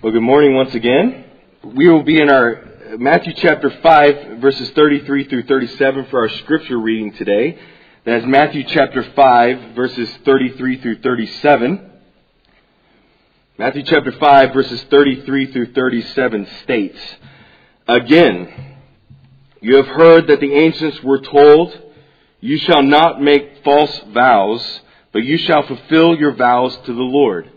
Well, good morning once again. We will be in our Matthew chapter 5, verses 33 through 37 for our scripture reading today. That is Matthew chapter 5, verses 33 through 37. Matthew chapter 5, verses 33 through 37 states, "Again, you have heard that the ancients were told, 'You shall not make false vows, but you shall fulfill your vows to the Lord.'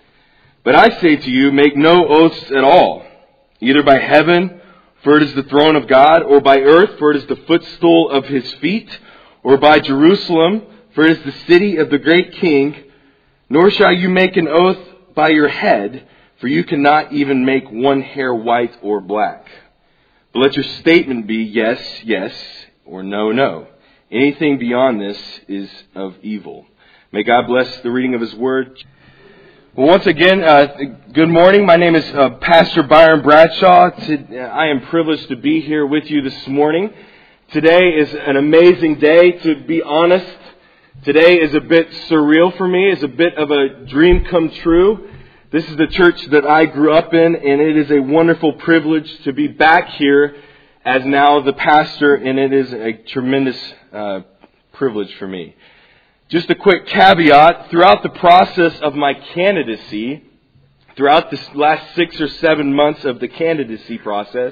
But I say to you, make no oaths at all, either by heaven, for it is the throne of God, or by earth, for it is the footstool of his feet, or by Jerusalem, for it is the city of the great king. Nor shall you make an oath by your head, for you cannot even make one hair white or black. But let your statement be yes, yes, or no, no. Anything beyond this is of evil." May God bless the reading of His Word. Well, once again, good morning. My name is Pastor Byron Bradshaw. I am privileged to be here with you this morning. Today is an amazing day, to be honest. Today is a bit surreal for me. It's a bit of a dream come true. This is the church that I grew up in, and it is a wonderful privilege to be back here as now the pastor, and it is a tremendous privilege for me. Just a quick caveat, throughout the process of my candidacy, throughout this last 6 or 7 months of the candidacy process,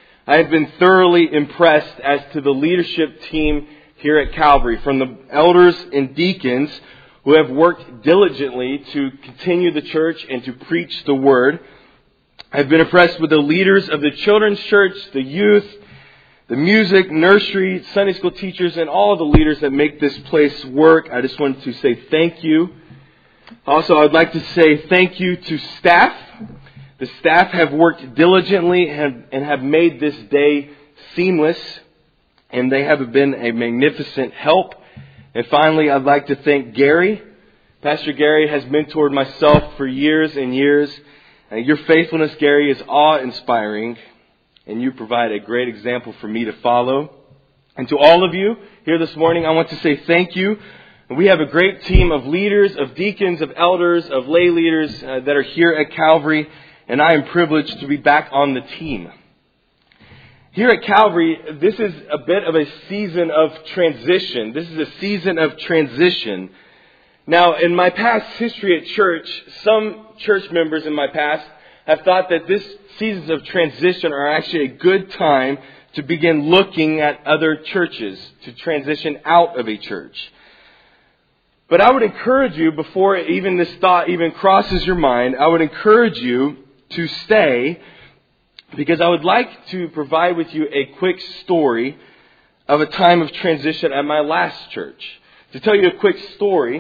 I have been thoroughly impressed as to the leadership team here at Calvary, from the elders and deacons who have worked diligently to continue the church and to preach the Word. I've been impressed with the leaders of the children's church, the youth, the music, nursery, Sunday school teachers, and all of the leaders that make this place work. I just wanted to say thank you. Also, I'd like to say thank you to staff. The staff have worked diligently and have made this day seamless, and they have been a magnificent help. And finally, I'd like to thank Gary. Pastor Gary has mentored myself for years and years. Your faithfulness, Gary, is awe-inspiring, and you provide a great example for me to follow. And to all of you here this morning, I want to say thank you. We have a great team of leaders, of deacons, of elders, of lay leaders that are here at Calvary, and I am privileged to be back on the team. Here at Calvary, this is a bit of a season of transition. This is a season of transition. Now, in my past history at church, some church members in my past have thought that this seasons of transition are actually a good time to begin looking at other churches, to transition out of a church. But I would encourage you, before even this thought even crosses your mind, I would encourage you to stay, because I would like to provide with you a quick story of a time of transition at my last church. To tell you a quick story,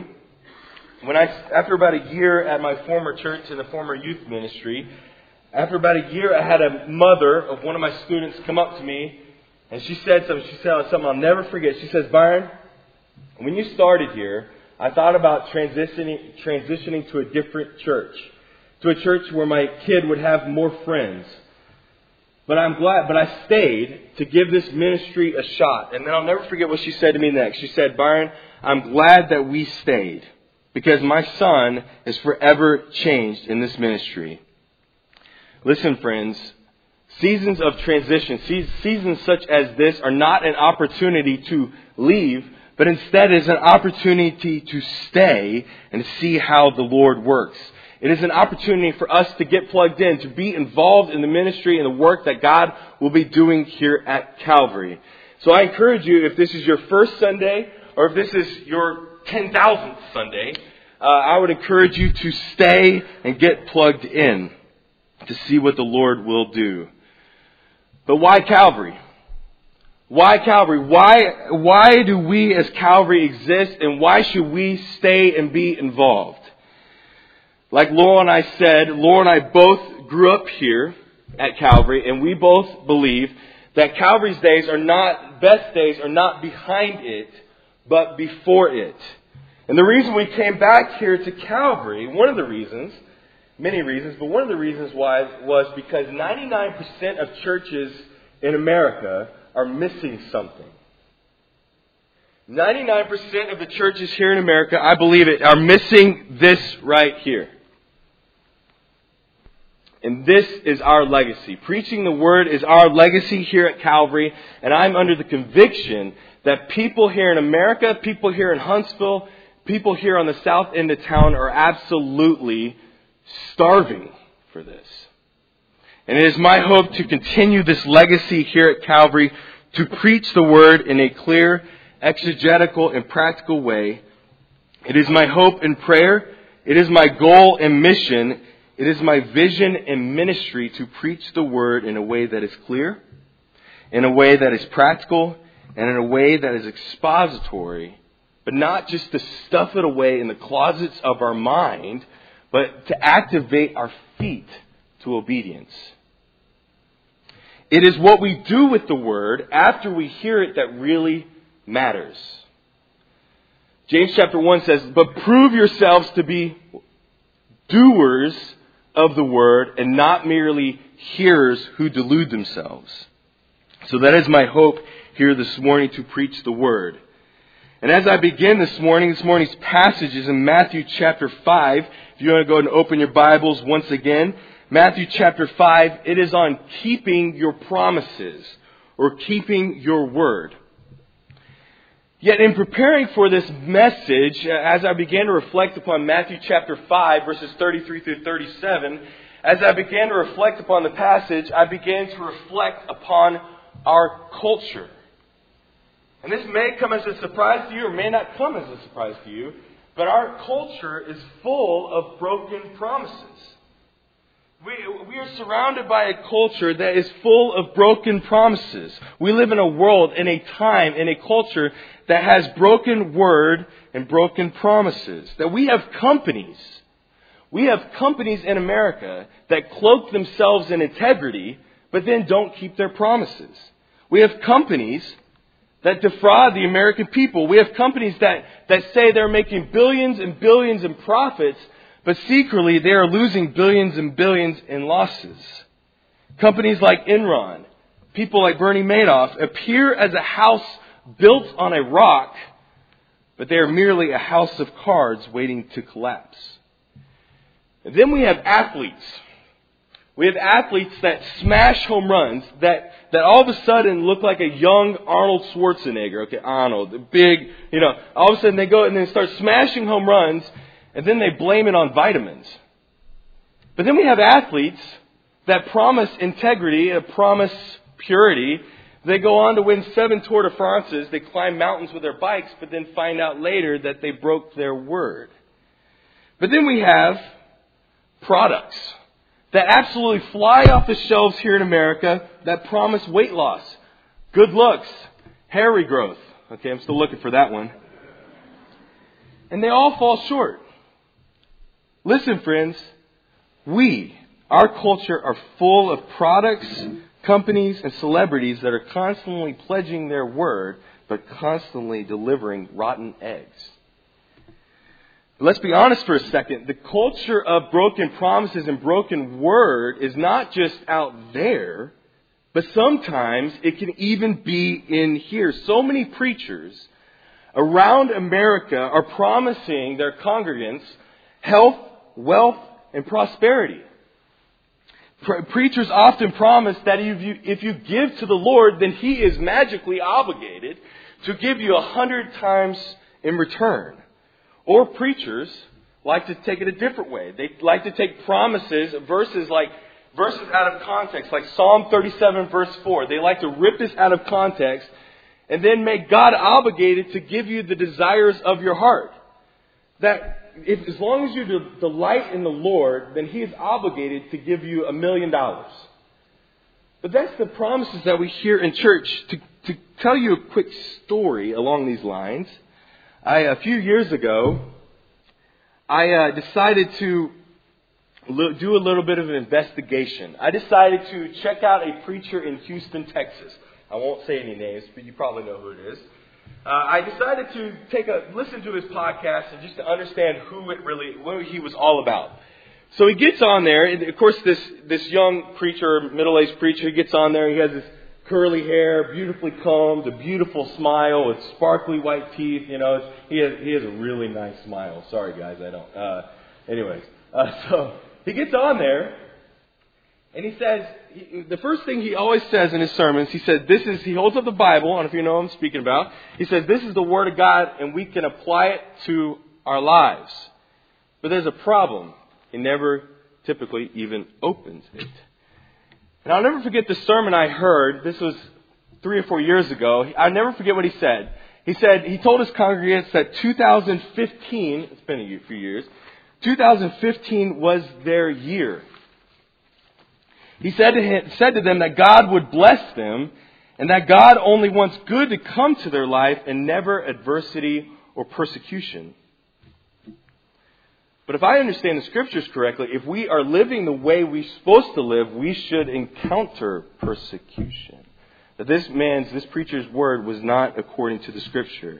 after about a year at my former church in the former youth ministry, after about a year, I had a mother of one of my students come up to me, and she said something I'll never forget. She says, "Byron, when you started here, I thought about transitioning to a different church, to a church where my kid would have more friends. But I'm glad, but I stayed to give this ministry a shot." And then I'll never forget what she said to me next. She said, "Byron, I'm glad that we stayed, because my son is forever changed in this ministry." Listen, friends, seasons of transition, seasons such as this are not an opportunity to leave, but instead is an opportunity to stay and see how the Lord works. It is an opportunity for us to get plugged in, to be involved in the ministry and the work that God will be doing here at Calvary. So I encourage you, if this is your first Sunday, or if this is your 10,000th Sunday, I would encourage you to stay and get plugged in to see what the Lord will do. But why Calvary? Why Calvary? Why do we as Calvary exist, and why should we stay and be involved? Like Laurel and I said, Laurel and I both grew up here at Calvary, and we both believe that Calvary's best days are not behind it, but before it. And the reason we came back here to Calvary, one of the reasons, many reasons, but one of the reasons why was because 99% of churches in America are missing something. 99% of the churches here in America, I believe it, are missing this right here. And this is our legacy. Preaching the Word is our legacy here at Calvary. And I'm under the conviction that people here in America, people here in Huntsville, people here on the south end of town are absolutely starving for this. And it is my hope to continue this legacy here at Calvary, to preach the Word in a clear, exegetical, and practical way. It is my hope and prayer. It is my goal and mission. It is my vision and ministry to preach the Word in a way that is clear, in a way that is practical, and in a way that is expository, but not just to stuff it away in the closets of our mind, but to activate our feet to obedience. It is what we do with the Word after we hear it that really matters. James chapter 1 says, "But prove yourselves to be doers of the Word and not merely hearers who delude themselves." So that is my hope here this morning, to preach the Word. And as I begin this morning's passage is in Matthew chapter 5. If you want to go and open your Bibles once again, Matthew chapter 5, it is on keeping your promises, or keeping your word. Yet in preparing for this message, as I began to reflect upon Matthew chapter 5, verses 33 through 37, as I began to reflect upon the passage, I began to reflect upon our culture. And this may come as a surprise to you, or may not come as a surprise to you, but our culture is full of broken promises. We are surrounded by a culture that is full of broken promises. We live in a world, in a time, in a culture that has broken word and broken promises. That we have companies. We have companies in America that cloak themselves in integrity, but then don't keep their promises. We have companies that defraud the American people. We have companies that say they're making billions and billions in profits, but secretly they are losing billions and billions in losses. Companies like Enron, people like Bernie Madoff, appear as a house built on a rock, but they are merely a house of cards waiting to collapse. And then we have athletes. We have athletes that smash home runs, that all of a sudden look like a young Arnold Schwarzenegger. Okay, Arnold, the big, all of a sudden they go and they start smashing home runs, and then they blame it on vitamins. But then we have athletes that promise integrity, promise purity. They go on to win 7 Tour de France's. They climb mountains with their bikes, but then find out later that they broke their word. But then we have products that absolutely fly off the shelves here in America that promise weight loss, good looks, hair regrowth. Okay, I'm still looking for that one. And they all fall short. Listen, friends, our culture are full of products, companies, and celebrities that are constantly pledging their word, but constantly delivering rotten eggs. Let's be honest for a second. The culture of broken promises and broken word is not just out there, but sometimes it can even be in here. So many preachers around America are promising their congregants health, wealth, and prosperity. Preachers often promise that if you give to the Lord, then He is magically obligated to give you 100 times in return. Or preachers like to take it a different way. They like to take promises, verses out of context, like Psalm 37 verse 4. They like to rip this out of context and then make God obligated to give you the desires of your heart. That as long as you delight in the Lord, then He is obligated to give you $1 million. But that's the promises that we hear in church. To tell you a quick story along these lines, a few years ago, I decided to do a little bit of an investigation. I decided to check out a preacher in Houston, Texas. I won't say any names, but you probably know who it is. I decided to listen to his podcast and just to understand what he was all about. So he gets on there, and of course this young preacher, middle-aged preacher, he gets on there. He has this curly hair, beautifully combed, a beautiful smile with sparkly white teeth. He has a really nice smile. Sorry guys, I don't. So he gets on there, And he says, the first thing he always says in his sermons, he says, he holds up the Bible, I don't know if you know what I'm speaking about. He says, this is the Word of God, and we can apply it to our lives. But there's a problem. He never typically even opens it. And I'll never forget the sermon I heard. This was 3 or 4 years ago. I'll never forget what he said. He told his congregants that 2015, it's been a few years, 2015 was their year. He said to them that God would bless them and that God only wants good to come to their life and never adversity or persecution. But if I understand the Scriptures correctly, if we are living the way we're supposed to live, we should encounter persecution. That this preacher's word was not according to the Scripture.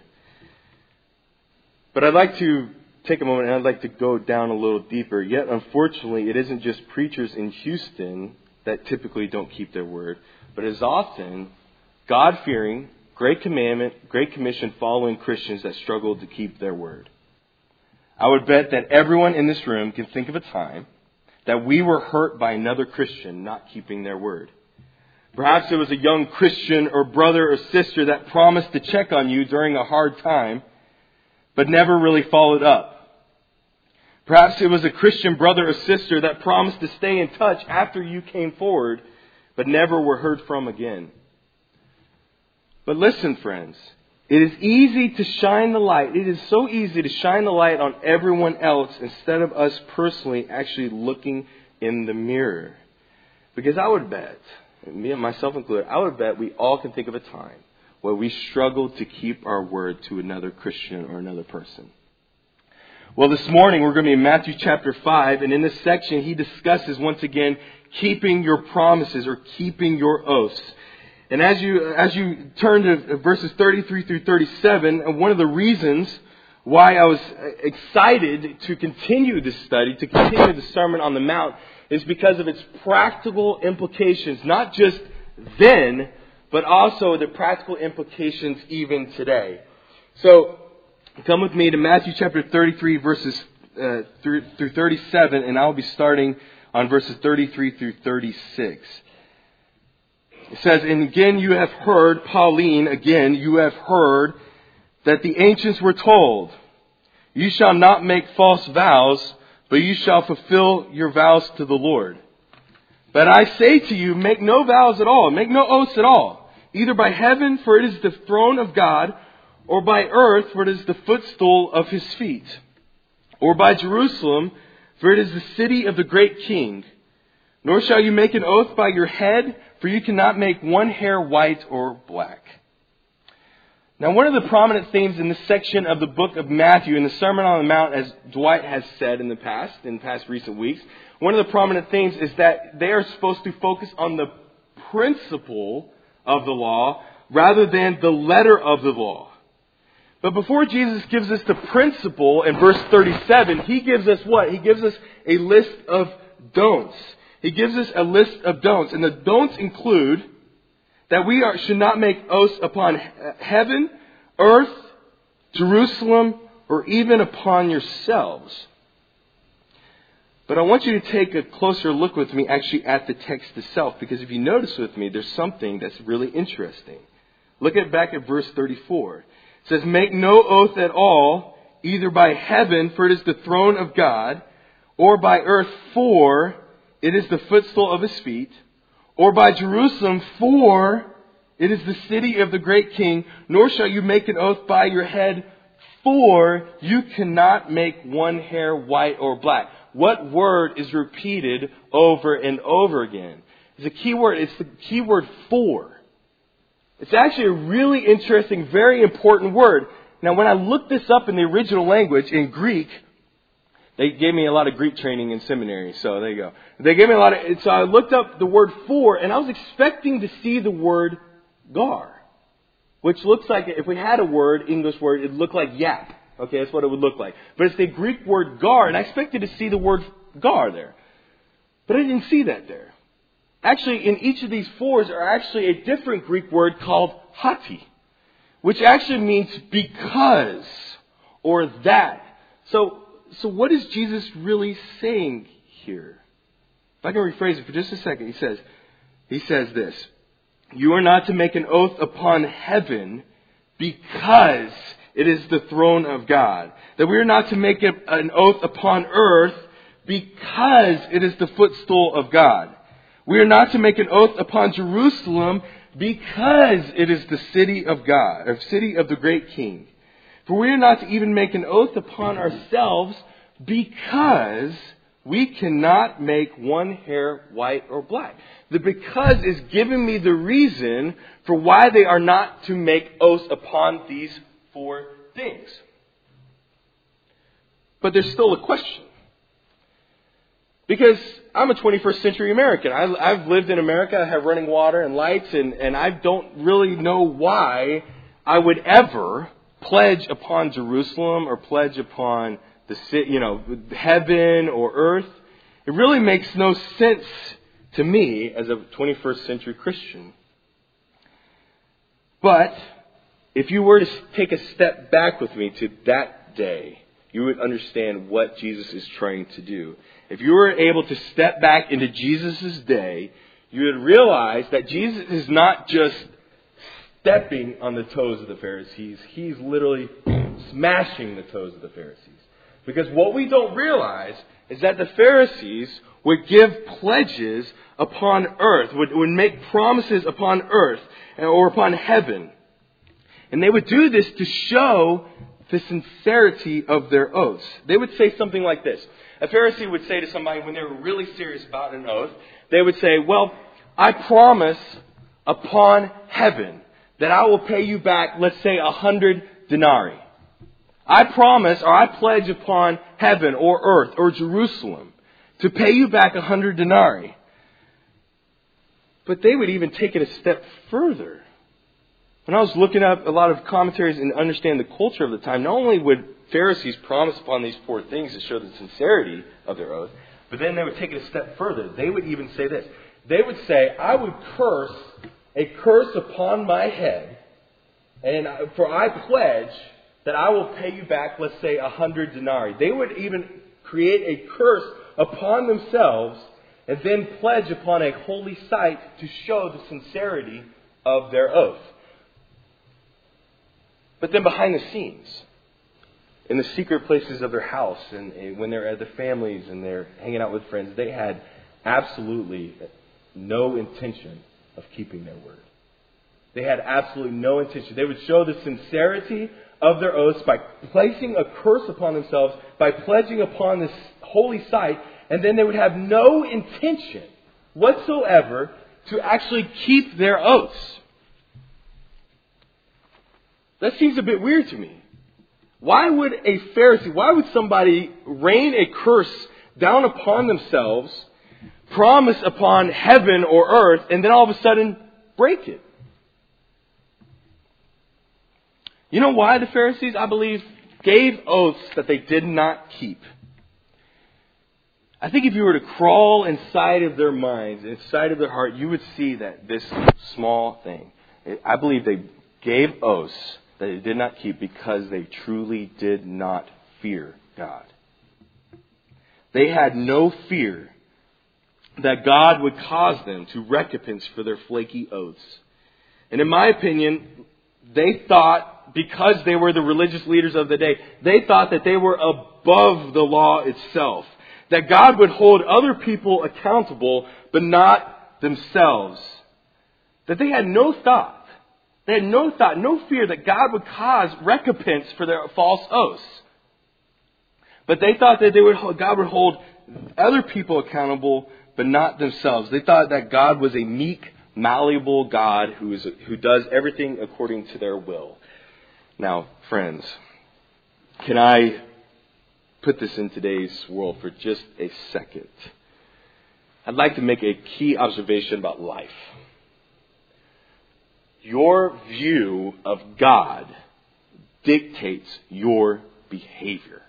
But I'd like to take a moment and I'd like to go down a little deeper. Yet, unfortunately, it isn't just preachers in Houston that typically don't keep their word, but it is often God-fearing, Great Commission following Christians that struggle to keep their word. I would bet that everyone in this room can think of a time that we were hurt by another Christian not keeping their word. Perhaps it was a young Christian or brother or sister that promised to check on you during a hard time, but never really followed up. Perhaps it was a Christian brother or sister that promised to stay in touch after you came forward, but never were heard from again. But listen, friends, it is easy to shine the light. It is so easy to shine the light on everyone else instead of us personally actually looking in the mirror. Because I would bet, me and myself included, I would bet we all can think of a time where we struggled to keep our word to another Christian or another person. Well, this morning we're going to be in Matthew chapter 5, and in this section he discusses once again keeping your promises or keeping your oaths. And as you turn to verses 33 through 37, and one of the reasons why I was excited to continue this study, to continue the Sermon on the Mount, is because of its practical implications, not just then, but also the practical implications even today. So, come with me to Matthew chapter 33, verses through 37, and I'll be starting on verses 33 through 36. It says, and again you have heard, Pauline, again you have heard that the ancients were told, you shall not make false vows, but you shall fulfill your vows to the Lord. But I say to you, make no vows at all, make no oaths at all, either by heaven, for it is the throne of God, or by earth, for it is the footstool of his feet, or by Jerusalem, for it is the city of the great king. Nor shall you make an oath by your head, for you cannot make one hair white or black. Now, one of the prominent themes in this section of the book of Matthew, in the Sermon on the Mount, as Dwight has said in past recent weeks, one of the prominent themes is that they are supposed to focus on the principle of the law rather than the letter of the law. But before Jesus gives us the principle in verse 37, he gives us what? He gives us a list of don'ts. He gives us a list of don'ts. And the don'ts include that we should not make oaths upon heaven, earth, Jerusalem, or even upon yourselves. But I want you to take a closer look with me actually at the text itself, because if you notice with me, there's something that's really interesting. Look back at verse 34. It says, make no oath at all, either by heaven, for it is the throne of God, or by earth, for it is the footstool of his feet, or by Jerusalem, for it is the city of the great king, nor shall you make an oath by your head, for you cannot make one hair white or black. What word is repeated over and over again? It's a key word. It's the key word for. It's actually a really interesting, very important word. Now, when I looked this up in the original language, in Greek, they gave me a lot of Greek training in seminary, so there you go. They gave me a lot of, so I looked up the word for, and I was expecting to see the word gar, which looks like, if we had a word, English word, it'd look like yap. Okay, that's what it would look like. But it's the Greek word gar, and I expected to see the word gar there. But I didn't see that there. Actually, in each of these fours are actually a different Greek word called hati, which actually means because or that. So what is Jesus really saying here? If I can rephrase it for just a second. He says this, you are not to make an oath upon heaven because it is the throne of God. That we are not to make an oath upon earth because it is the footstool of God. We are not to make an oath upon Jerusalem because it is the city of God, or city of the great King. For we are not to even make an oath upon ourselves because we cannot make one hair white or black. The because is giving me the reason for why they are not to make oaths upon these four things. But there's still a question. Because I'm a 21st century American. I've lived in America. I have running water and lights. And I don't really know why I would ever pledge upon Jerusalem or pledge upon the city, heaven or earth. It really makes no sense to me as a 21st century Christian. But if you were to take a step back with me to that day, you would understand what Jesus is trying to do. If you were able to step back into Jesus' day, you would realize that Jesus is not just stepping on the toes of the Pharisees. He's literally smashing the toes of the Pharisees. Because what we don't realize is that the Pharisees would give pledges upon earth, would make promises upon earth or upon heaven. And they would do this to show the sincerity of their oaths. They would say something like this. A Pharisee would say to somebody when they were really serious about an oath, they would say, well, I promise upon heaven that I will pay you back, let's say, 100 denarii. I promise or I pledge upon heaven or earth or Jerusalem to pay you back 100 denarii. But they would even take it a step further. When I was looking up a lot of commentaries and understand the culture of the time, not only would Pharisees promise upon these four things to show the sincerity of their oath, but then they would take it a step further. They would even say this. They would say, I would curse a curse upon my head, for I pledge that I will pay you back, let's say, 100 denarii. They would even create a curse upon themselves and then pledge upon a holy site to show the sincerity of their oath. But then behind the scenes, in the secret places of their house, and when they're at their families and they're hanging out with friends, they had absolutely no intention of keeping their word. They had absolutely no intention. They would show the sincerity of their oaths by placing a curse upon themselves, by pledging upon this holy site, and then they would have no intention whatsoever to actually keep their oaths. That seems a bit weird to me. Why would a Pharisee, why would somebody rain a curse down upon themselves, promise upon heaven or earth, and then all of a sudden break it? You know why the Pharisees, I believe, gave oaths that they did not keep? I think if you were to crawl inside of their minds, inside of their heart, you would see that this small thing, I believe they gave oaths that they did not keep because they truly did not fear God. They had no fear that God would cause them to recompense for their flaky oaths. And in my opinion, they thought, because they were the religious leaders of the day, they thought that they were above the law itself. That God would hold other people accountable, but not themselves. That they had no thought. They had no thought, no fear that God would cause recompense for their false oaths. But they thought that God would hold other people accountable, but not themselves. They thought that God was a meek, malleable God who does everything according to their will. Now, friends, can I put this in today's world for just a second? I'd like to make a key observation about life. Your view of God dictates your behavior.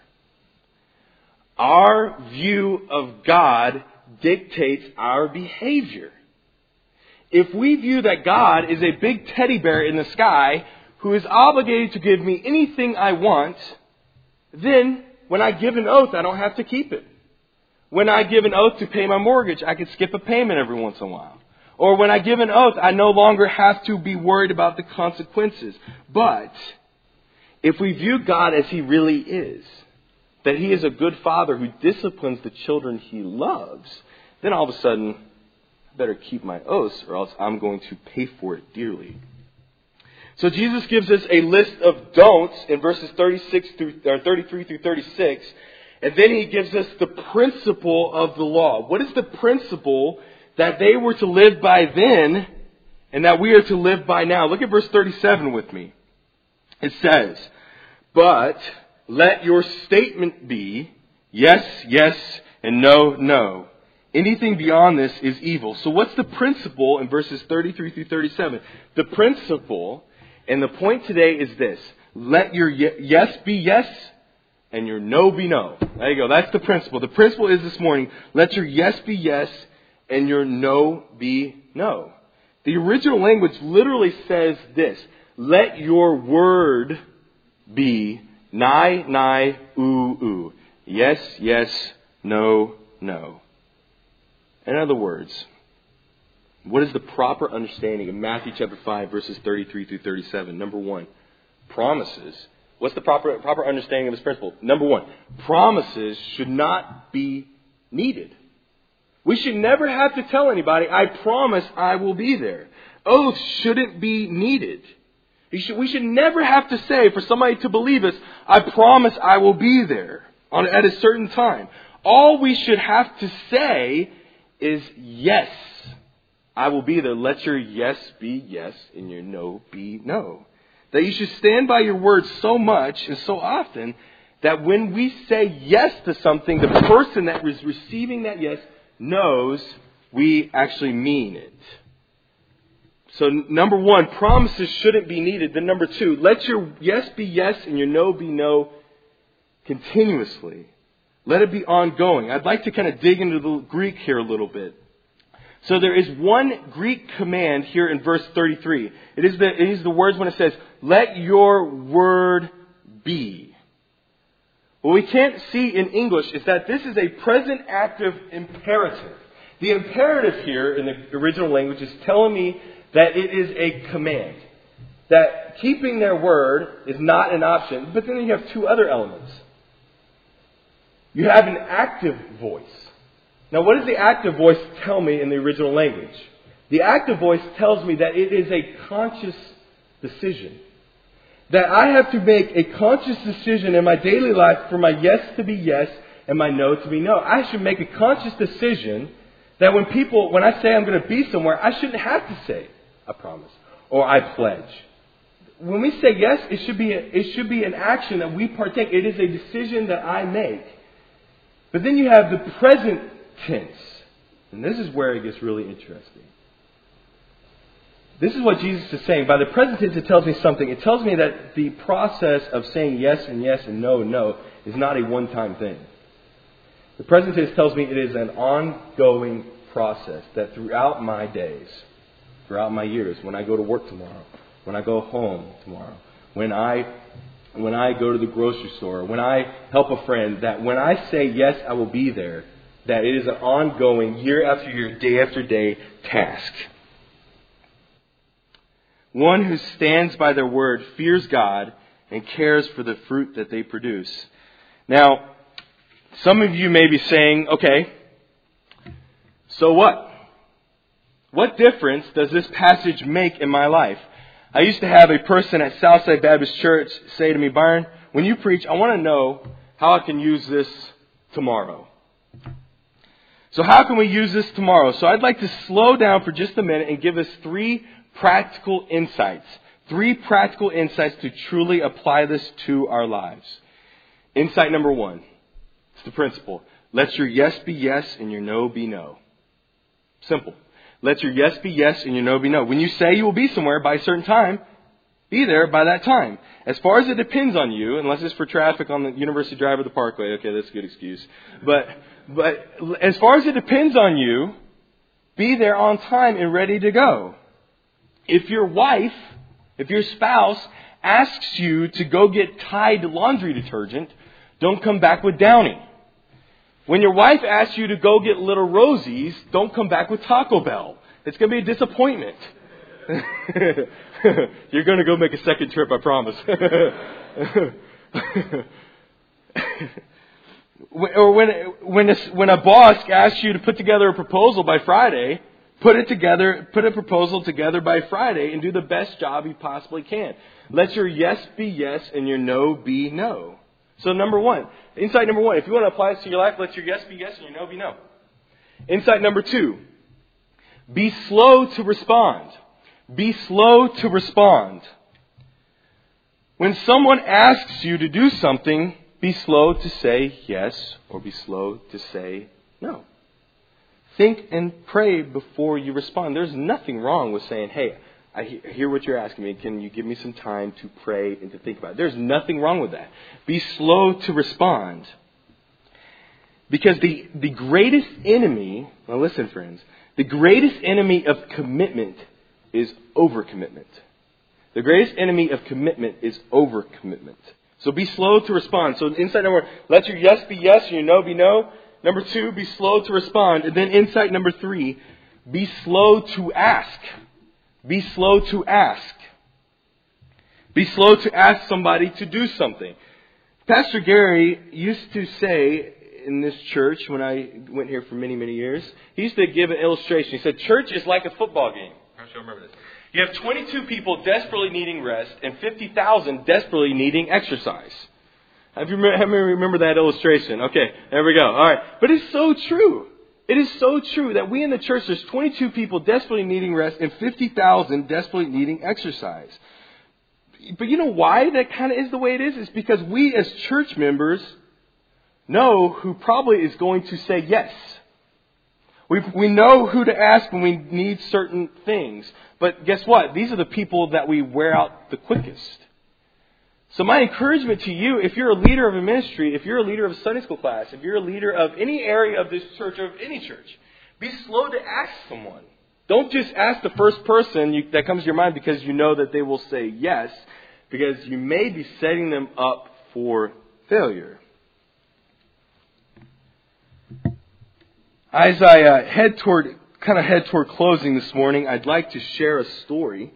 Our view of God dictates our behavior. If we view that God is a big teddy bear in the sky who is obligated to give me anything I want, then when I give an oath, I don't have to keep it. When I give an oath to pay my mortgage, I can skip a payment every once in a while. Or when I give an oath, I no longer have to be worried about the consequences. But if we view God as He really is, that He is a good Father who disciplines the children He loves, then all of a sudden, I better keep my oaths or else I'm going to pay for it dearly. So Jesus gives us a list of don'ts in verses 33 through 36. And then He gives us the principle of the law. What is the principle that they were to live by then and that we are to live by now? Look at verse 37 with me. It says, "But let your statement be yes, yes, and no, no. Anything beyond this is evil." So what's the principle in verses 33 through 37? The principle, and the point today is this: let your yes be yes and your no be no. There you go. That's the principle. The principle is this morning, let your yes be yes and your no be no. The original language literally says this: let your word be nai, nai, ooh, ooh. Yes, yes, no, no. In other words, what is the proper understanding of Matthew chapter 5, verses 33 through 37? Number one, promises. What's the proper understanding of this principle? Number one, promises should not be needed. We should never have to tell anybody, I promise I will be there. Oaths shouldn't be needed. We should never have to say for somebody to believe us, I promise I will be there at a certain time. All we should have to say is, yes, I will be there. Let your yes be yes and your no be no. That you should stand by your word so much and so often that when we say yes to something, the person that is receiving that yes knows we actually mean it. So number one, promises shouldn't be needed. Then number two, let your yes be yes and your no be no continuously. Let it be ongoing. I'd like to kind of dig into the Greek here a little bit. So there is one Greek command here in verse 33. It is the words when it says, let your word be. What we can't see in English is that this is a present active imperative. The imperative here in the original language is telling me that it is a command. That keeping their word is not an option. But then you have two other elements. You have an active voice. Now, what does the active voice tell me in the original language? The active voice tells me that it is a conscious decision. That I have to make a conscious decision in my daily life for my yes to be yes and my no to be no. I should make a conscious decision that when I say I'm going to be somewhere, I shouldn't have to say, I promise, or I pledge. When we say yes, it should be an action that we partake. It is a decision that I make. But then you have the present tense. And this is where it gets really interesting. This is what Jesus is saying. By the present tense, it tells me something. It tells me that the process of saying yes and yes and no and no is not a one-time thing. The present tense tells me it is an ongoing process that throughout my days, throughout my years, when I go to work tomorrow, when I go home tomorrow, when I go to the grocery store, when I help a friend, that when I say yes, I will be there, that it is an ongoing, year after year, day after day task. One who stands by their word fears God and cares for the fruit that they produce. Now, some of you may be saying, okay, so what? What difference does this passage make in my life? I used to have a person at Southside Baptist Church say to me, Byron, when you preach, I want to know how I can use this tomorrow. So how can we use this tomorrow? So I'd like to slow down for just a minute and give us three practical insights. Three practical insights to truly apply this to our lives. Insight number one. It's the principle. Let your yes be yes and your no be no. Simple. Let your yes be yes and your no be no. When you say you will be somewhere by a certain time, be there by that time. As far as it depends on you, unless it's for traffic on the University Drive or the Parkway, okay, that's a good excuse. But as far as it depends on you, be there on time and ready to go. If your wife, if your spouse asks you to go get Tide laundry detergent, don't come back with Downy. When your wife asks you to go get Little Rosie's, don't come back with Taco Bell. It's going to be a disappointment. You're going to go make a second trip, I promise. Or when a boss asks you to put together a proposal by Friday, put a proposal together by Friday and do the best job you possibly can. Let your yes be yes and your no be no. So insight number one, if you want to apply this to your life, let your yes be yes and your no be no. Insight number two, be slow to respond. Be slow to respond. When someone asks you to do something, be slow to say yes or be slow to say no. Think and pray before you respond. There's nothing wrong with saying, hey, I hear what you're asking me. Can you give me some time to pray and to think about it? There's nothing wrong with that. Be slow to respond. Because the greatest enemy, now listen friends, the greatest enemy of commitment is overcommitment. The greatest enemy of commitment is overcommitment. So be slow to respond. So insight number one, let your yes be yes and your no be no. Number two, be slow to respond. And then insight number three, be slow to ask. Be slow to ask. Be slow to ask somebody to do something. Pastor Gary used to say in this church, when I went here for many, many years, he used to give an illustration. He said, church is like a football game. I'm sure you remember this. You have 22 people desperately needing rest and 50,000 desperately needing exercise. Have you remember that illustration? Okay, there we go. All right. But it's so true. It is so true that we in the church, there's 22 people desperately needing rest and 50,000 desperately needing exercise. But you know why that kind of is the way it is? It's because we as church members know who probably is going to say yes. We know who to ask when we need certain things. But guess what? These are the people that we wear out the quickest. So my encouragement to you, if you're a leader of a ministry, if you're a leader of a Sunday school class, if you're a leader of any area of this church or of any church, be slow to ask someone. Don't just ask the first person that comes to your mind because you know that they will say yes, because you may be setting them up for failure. As I head toward closing this morning, I'd like to share a story.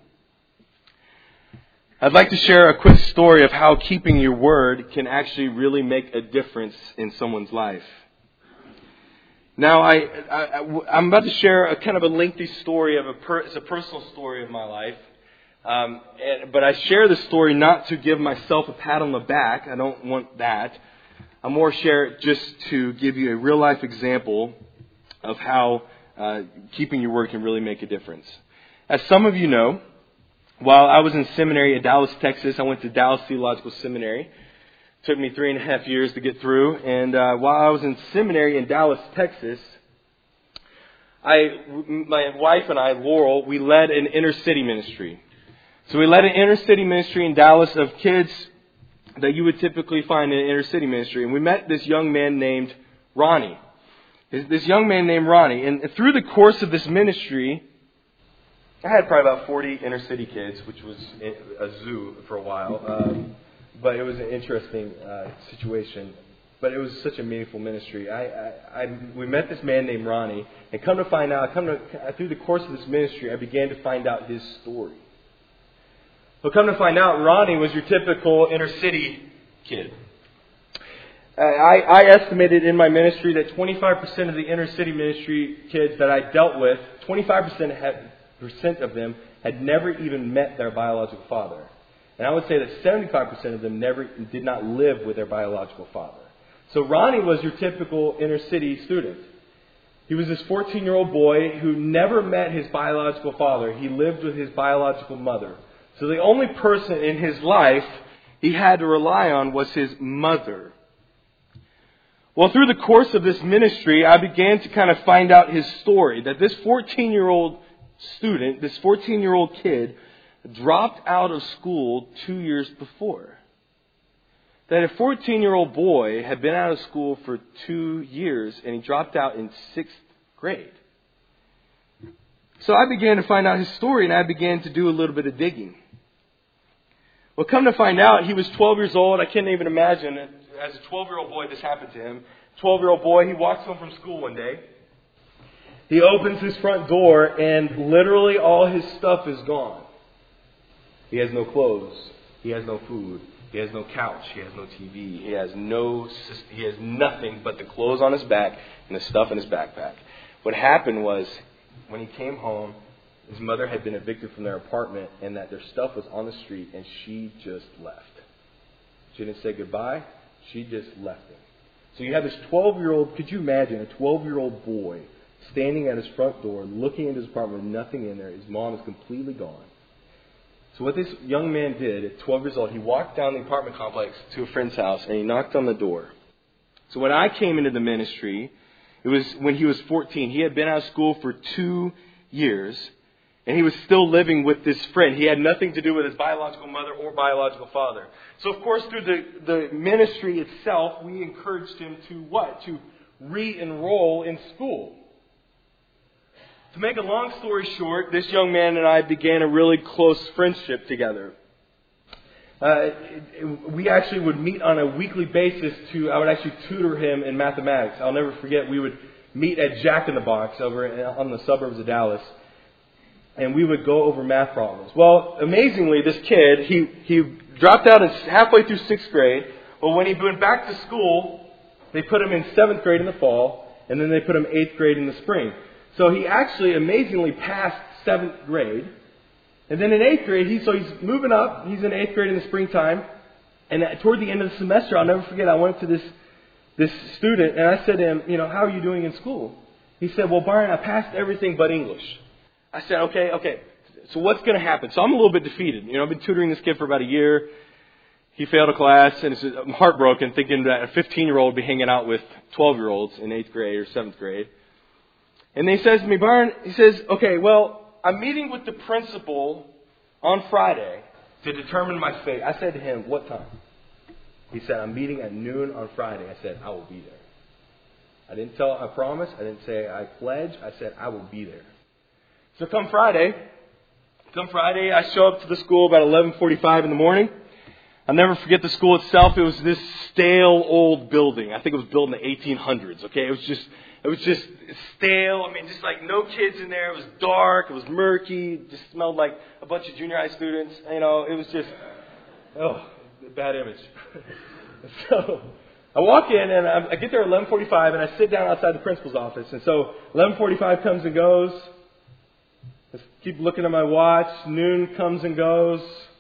I'd like to share a quick story of how keeping your word can actually really make a difference in someone's life. Now, I'm about to share a kind of a lengthy story it's a personal story of my life. But I share this story not to give myself a pat on the back. I don't want that. I more share it just to give you a real life example of how keeping your word can really make a difference. As some of you know, while I was in seminary in Dallas, Texas, I went to Dallas Theological Seminary. It took me 3.5 years to get through. And while I was in seminary in Dallas, Texas, my wife and I, Laurel, we led an inner city ministry. So we led an inner city ministry in Dallas of kids that you would typically find in an inner city ministry. And we met this young man named Ronnie. This young man named Ronnie. And through the course of this ministry, I had probably about 40 inner city kids, which was a zoo for a while. But it was an interesting situation. But it was such a meaningful ministry. We met this man named Ronnie, and come to find out, through the course of this ministry, I began to find out his story. But come to find out, Ronnie was your typical inner city kid. I estimated in my ministry that 25% of the inner city ministry kids that I dealt with, 25% of them had never even met their biological father. And I would say that 75% of them did not live with their biological father. So Ronnie was your typical inner city student. He was this 14-year-old boy who never met his biological father. He lived with his biological mother. So the only person in his life he had to rely on was his mother. Well, through the course of this ministry, I began to kind of find out his story. That this 14-year-old student, this 14-year-old kid, dropped out of school 2 years before. That a 14-year-old boy had been out of school for 2 years and he dropped out in 6th grade. So I began to find out his story and I began to do a little bit of digging. Well, come to find out, he was 12 years old. I can't even imagine, as a 12-year-old boy, this happened to him. 12-year-old boy, he walks home from school one day. He opens his front door and literally all his stuff is gone. He has no clothes. He has no food. He has no couch. He has no TV. He has nothing but the clothes on his back and the stuff in his backpack. What happened was, when he came home, his mother had been evicted from their apartment and that their stuff was on the street and she just left. She didn't say goodbye. She just left him. So you have this 12-year-old, could you imagine, a 12-year-old boy standing at his front door, looking into his apartment with nothing in there. His mom is completely gone. So what this young man did at 12 years old, he walked down the apartment complex to a friend's house and he knocked on the door. So when I came into the ministry, it was when he was 14. He had been out of school for 2 years and he was still living with this friend. He had nothing to do with his biological mother or biological father. So of course through the ministry itself, we encouraged him to what? To re-enroll in school. To make a long story short, this young man and I began a really close friendship together. We actually would meet on a weekly basis I would actually tutor him in mathematics. I'll never forget, we would meet at Jack in the Box over on the suburbs of Dallas. And we would go over math problems. Well, amazingly, this kid, he dropped out halfway through 6th grade. Well, when he went back to school, they put him in 7th grade in the fall, and then they put him 8th grade in the spring. So he actually amazingly passed 7th grade. And then in 8th grade, he's moving up. He's in 8th grade in the springtime. And toward the end of the semester, I'll never forget, I went to this student and I said to him, how are you doing in school? He said, well, Byron, I passed everything but English. I said, okay. So what's going to happen? So I'm a little bit defeated. I've been tutoring this kid for about a year. He failed a class and I'm heartbroken thinking that a 15-year-old would be hanging out with 12-year-olds in 8th grade or 7th grade. And then he says to me, Byron, he says, okay, well, I'm meeting with the principal on Friday to determine my fate. I said to him, what time? He said, I'm meeting at noon on Friday. I said, I will be there. I didn't tell, I promise. I didn't say I pledge. I said, I will be there. So come Friday, I show up to the school about 11:45 in the morning. I'll never forget the school itself. It was this stale old building. I think it was built in the 1800s. Okay, it was just stale. Just like no kids in there. It was dark. It was murky. It just smelled like a bunch of junior high students. It was just, bad image. So I walk in and I get there at 11:45 and I sit down outside the principal's office. And so 11:45 comes and goes. I keep looking at my watch. Noon comes and goes.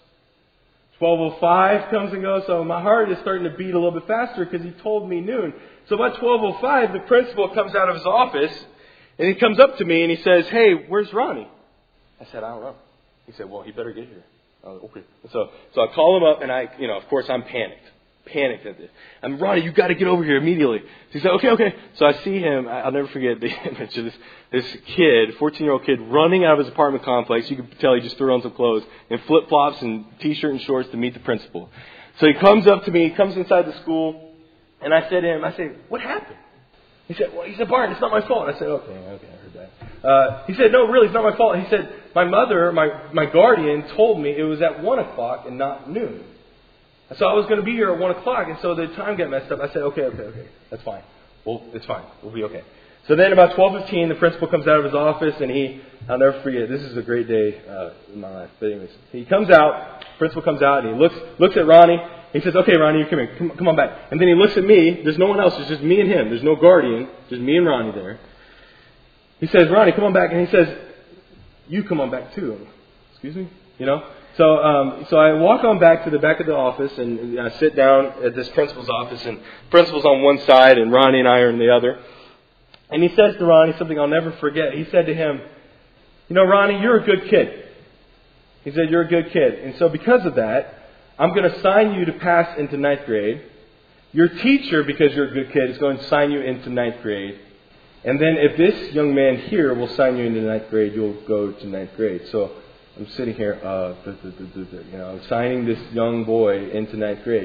12:05 comes and goes. So my heart is starting to beat a little bit faster because he told me noon. So about 12:05, the principal comes out of his office and he comes up to me and he says, hey, where's Ronnie? I said, I don't know. He said, well, he better get here. I was, okay. So I call him up and of course I'm panicked at this. Ronnie, you got to get over here immediately. So he said, okay. So I see him. I'll never forget the image of this kid, 14-year-old kid, running out of his apartment complex. You could tell he just threw on some clothes and flip-flops and T-shirt and shorts to meet the principal. So he comes up to me. He comes inside the school. And I said to him, what happened? He said, Byron, it's not my fault. I said, okay, I heard that. He said, no, really, it's not my fault. He said, my mother, my guardian, told me it was at 1 o'clock and not noon. So I was going to be here at 1 o'clock, and so the time got messed up. I said, okay, that's fine. Well, it's fine. We'll be okay. So then about 12:15, the principal comes out of his office, and I'll never forget, this is a great day in my life. But anyways, he comes out, principal comes out, and he looks at Ronnie. He says, okay, Ronnie, you come here. Come on back. And then he looks at me. There's no one else. It's just me and him. There's no guardian. Just me and Ronnie there. He says, Ronnie, come on back. And he says, you come on back too. Excuse me? So I walk on back to the back of the office and I sit down at this principal's office, and principal's on one side and Ronnie and I are on the other. And he says to Ronnie something I'll never forget. He said to him, Ronnie, you're a good kid. He said, you're a good kid. And so because of that, I'm going to sign you to pass into 9th grade. Your teacher, because you're a good kid, is going to sign you into 9th grade. And then if this young man here will sign you into 9th grade, you'll go to 9th grade. So I'm sitting here, signing this young boy into 9th grade.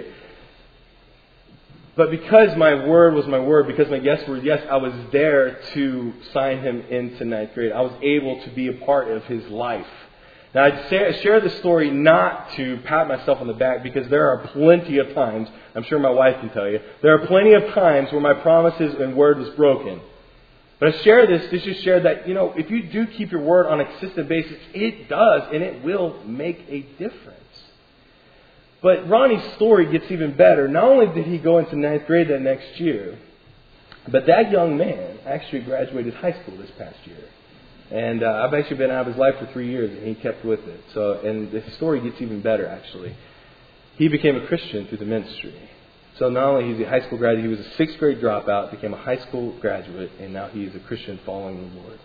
But because my word was my word, because my yes was yes, I was there to sign him into 9th grade. I was able to be a part of his life. Now, I share this story not to pat myself on the back, because there are plenty of times, I'm sure my wife can tell you, there are plenty of times where my promises and word was broken. But I share this to just share that, if you do keep your word on a consistent basis, it does, and it will make a difference. But Ronnie's story gets even better. Not only did he go into 9th grade that next year, but that young man actually graduated high school this past year. And I've actually been out of his life for 3 years, and he kept with it. And the story gets even better, actually. He became a Christian through the ministry. So not only is he a high school graduate, he was a 6th grade dropout, became a high school graduate, and now he is a Christian following the Lord.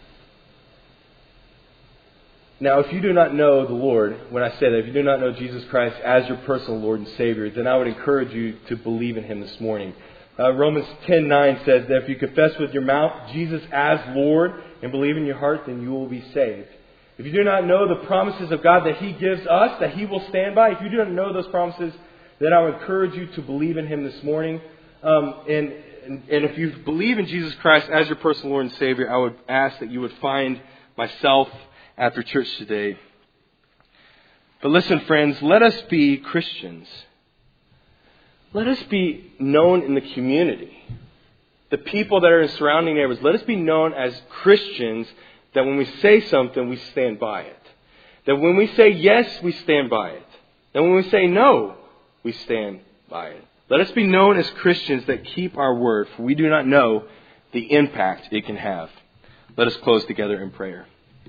Now, if you do not know the Lord, when I say that, if you do not know Jesus Christ as your personal Lord and Savior, then I would encourage you to believe in Him this morning. Romans 10:9 says that if you confess with your mouth Jesus as Lord and believe in your heart, then you will be saved. If you do not know the promises of God that He gives us, that He will stand by, if you do not know those promises, then I would encourage you to believe in Him this morning. And if you believe in Jesus Christ as your personal Lord and Savior, I would ask that you would find myself after church today. But listen, friends, let us be Christians. Let us be known in the community. The people that are in surrounding neighborhoods, let us be known as Christians, that when we say something, we stand by it. That when we say yes, we stand by it. That when we say no, we stand by it. Let us be known as Christians that keep our word, for we do not know the impact it can have. Let us close together in prayer.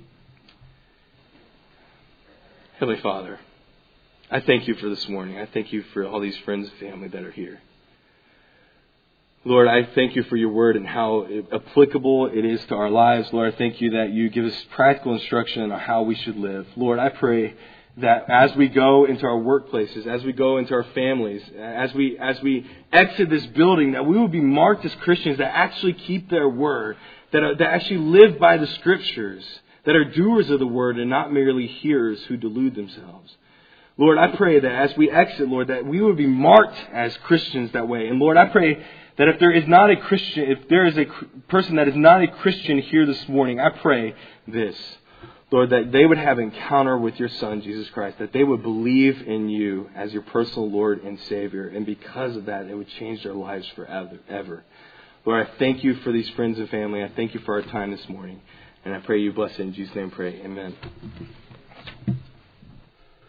Heavenly Father, I thank you for this morning. I thank you for all these friends and family that are here. Lord, I thank you for your word and how applicable it is to our lives. Lord, I thank you that you give us practical instruction on how we should live. Lord, I pray that as we go into our workplaces, as we go into our families, as we exit this building, that we will be marked as Christians that actually keep their word, that actually live by the Scriptures, that are doers of the word and not merely hearers who delude themselves. Lord, I pray that as we exit, Lord, that we would be marked as Christians that way. And Lord, I pray that if there is a person that is not a Christian here this morning, I pray this, Lord, that they would have encounter with your Son, Jesus Christ, that they would believe in you as your personal Lord and Savior. And because of that, it would change their lives forever. Lord, I thank you for these friends and family. I thank you for our time this morning. And I pray you bless it in Jesus' name. Pray. Amen.